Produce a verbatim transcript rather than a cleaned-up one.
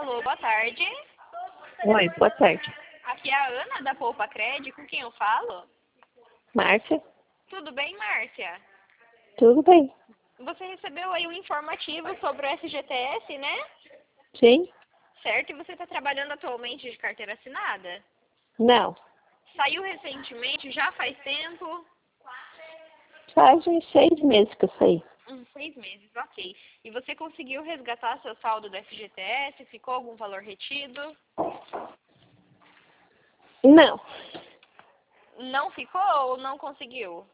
Alô, boa tarde. Oi, boa tarde. Aqui é a Ana da Poupa Cred, com quem eu falo? Márcia? Tudo bem, Márcia? Tudo bem? Você recebeu aí um informativo sobre o F G T S, né? Sim? Certo, e você está trabalhando atualmente de carteira assinada? Não. Saiu recentemente, já faz tempo? Faz uns seis meses que eu saí. Uns seis meses, ok. E você conseguiu resgatar seu saldo do F G T S? Ficou algum valor retido? Não. Não ficou ou não conseguiu?